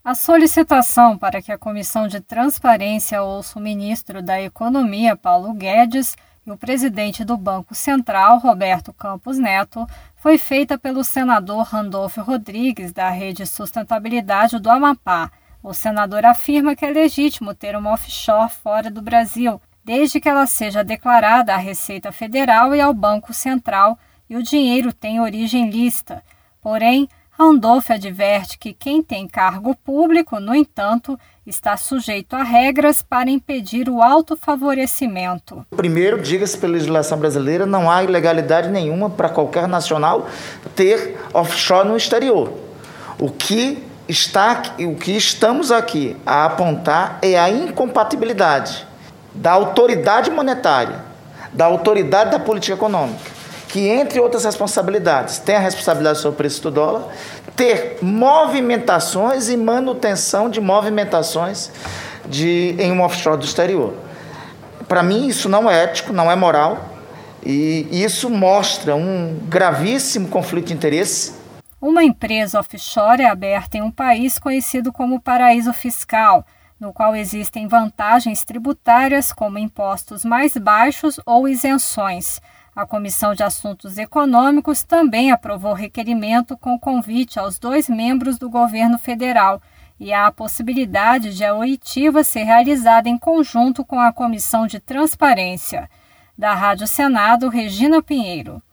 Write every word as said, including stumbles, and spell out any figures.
A solicitação para que a Comissão de Transparência ouça o ministro da Economia, Paulo Guedes, e o presidente do Banco Central, Roberto Campos Neto, foi feita pelo senador Randolfo Rodrigues, da Rede Sustentabilidade do Amapá. O senador afirma que é legítimo ter uma offshore fora do Brasil, desde que ela seja declarada à Receita Federal e ao Banco Central e o dinheiro tenha origem lícita. Porém, Randolfo adverte que quem tem cargo público, no entanto, está sujeito a regras para impedir o autofavorecimento. Primeiro, diga-se pela legislação brasileira, não há ilegalidade nenhuma para qualquer nacional ter offshore no exterior. O que, está, o que estamos aqui a apontar é a incompatibilidade da autoridade monetária, da autoridade da política econômica, que, entre outras responsabilidades, tem a responsabilidade sobre o preço do dólar, ter movimentações e manutenção de movimentações de, em um offshore do exterior. Para mim, isso não é ético, não é moral, e isso mostra um gravíssimo conflito de interesse. Uma empresa offshore é aberta em um país conhecido como paraíso fiscal, no qual existem vantagens tributárias como impostos mais baixos ou isenções. A Comissão de Assuntos Econômicos também aprovou requerimento com convite aos dois membros do governo federal e há a possibilidade de a oitiva ser realizada em conjunto com a Comissão de Transparência. Da Rádio Senado, Regina Pinheiro.